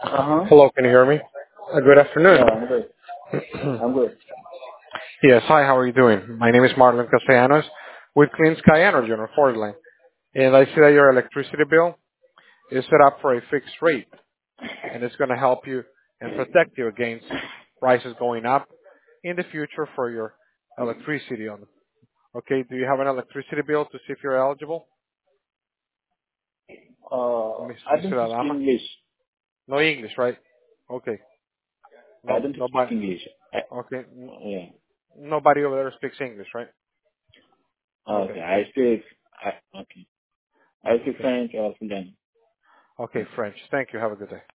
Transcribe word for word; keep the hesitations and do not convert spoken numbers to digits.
Uh-huh. Hello, can you hear me? Uh, good afternoon. Yeah, I'm good. I'm good. Yes, hi, how are you doing? My name is Marlon Castellanos with Clean Sky Energy on Ford line. And I see that your electricity bill is set up for a fixed rate, and it's going to help you and protect you against prices going up in the future for your electricity. On Okay, do you have an electricity bill to see if you're eligible? Uh, Miss- I don't mister speak Adama? English. No English, right? Okay. I No, don't speak nobody. English. I, Okay. n- yeah. Nobody over there speaks English, right? Okay. Okay. I speak. I, okay. I speak Okay. French or French. Okay, French. Thank you. Have a good day.